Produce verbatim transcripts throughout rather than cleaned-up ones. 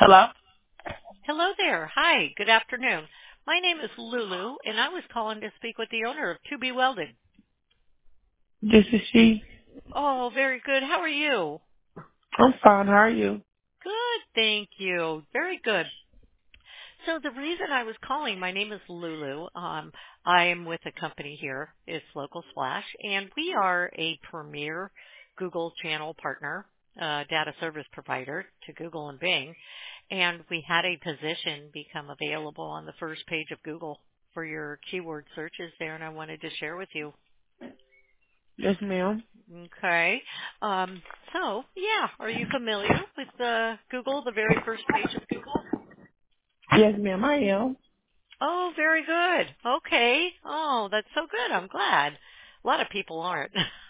Hello? Hello there. Hi. Good afternoon. My name is Lulu, and I was calling to speak with the owner of two B Welding. This is she. Oh, very good. How are you? I'm fine. How are you? Good, thank you. Very good. So the reason I was calling, my name is Lulu. Um, I am with a company here. It's Local Splash, and we are a premier Google channel partner, uh, data service provider to Google and Bing. And we had a position become available on the first page of Google for your keyword searches there, and I wanted to share with you. Yes, ma'am. Okay. Um, so, yeah, are you familiar with uh, Google, the very first page of Google? Yes, ma'am, I am. Oh, very good. Okay. Oh, that's so good. I'm glad. A lot of people aren't.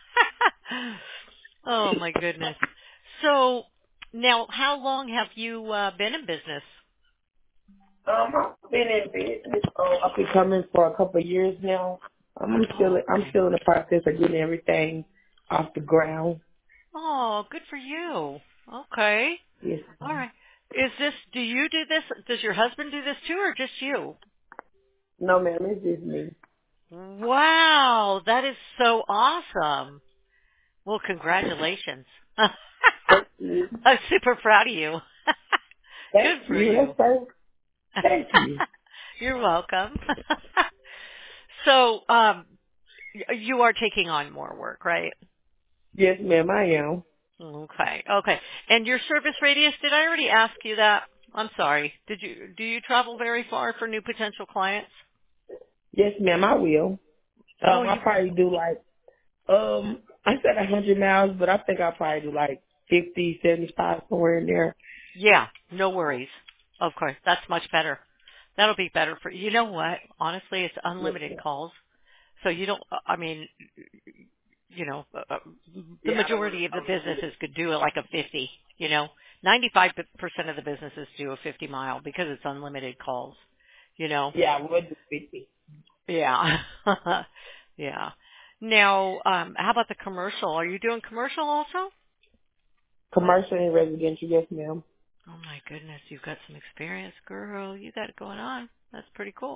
Oh, my goodness. So, now, how long have you uh, been in business? Um, I've been in business. Um, I've been coming for a couple of years now. Um, I'm still, Oh, I'm okay. still in the process of getting everything off the ground. Oh, good for you. Okay. Yes. All right. Is this, do you do this? Does your husband do this too, or just you? No, ma'am, it's just me. Wow, that is so awesome. Well, congratulations. Thank you. I'm super proud of you. Thank Good for you. you. That's so. Thank you. You're welcome. So, um, y- you are taking on more work, right? Yes, ma'am, I am. Okay. Okay. And your service radius, did I already ask you that? I'm sorry. Did you, do you travel very far for new potential clients? Yes, ma'am, I will. Oh, Um, I you, probably do like, um, I said a hundred miles, but I think I probably do like fifty, seventy-five somewhere in there. yeah, no worries. Of course. That's much better. That'll be better for, you know what? Honestly, it's Yes, unlimited ma'am. calls. So you don't, I mean, you know, uh, uh, the Yeah, I don't. majority of I the don't need it. businesses could do it like a fifty, you know. ninety-five percent of the businesses do a fifty mile because it's unlimited calls, you know. Yeah, I would do fifty. Yeah. Yeah. Now, um, how about the commercial? Are you doing commercial also? Commercial and residential, yes, ma'am. Oh my goodness, you've got some experience, girl. You got it going on. That's pretty cool.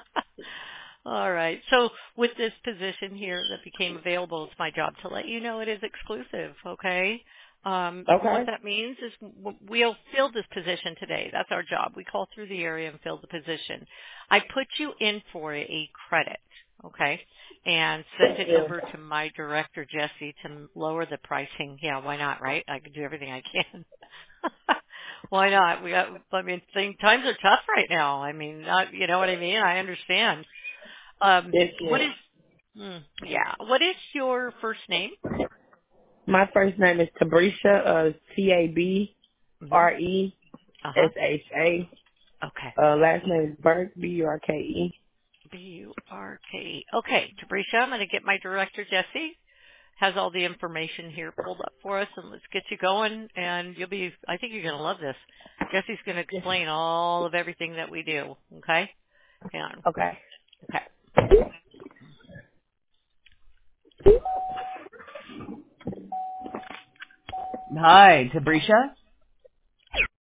All right. So with this position here that became available, it's my job to let you know it is exclusive, okay? Um, what Okay. that means is w- we'll fill this position today. That's our job. We call through the area and fill the position. I put you in for a credit, okay? And sent it Yeah. over to my director, Jesse, to lower the pricing. Yeah, why not, right? I can do everything I can. Why not? We got, I mean, thing, times are tough right now. I mean, not, you know what I mean? I understand. Um, Yes, what ma'am. is, mm, yeah, what is your first name? My first name is Tabrisha, uh, T A B Mm-hmm. R E Uh-huh. S H A. Okay. Uh, last name is Burke, B U R K E. B U R K E. Okay, Tabrisha, I'm going to get my director, Jesse, has all the information here pulled up for us, and let's get you going, and you'll be, I think you're going to love this. Jesse's going to Yes. explain all of everything that we do, okay? Hang on. Okay. Okay. Hi, Tabrisha.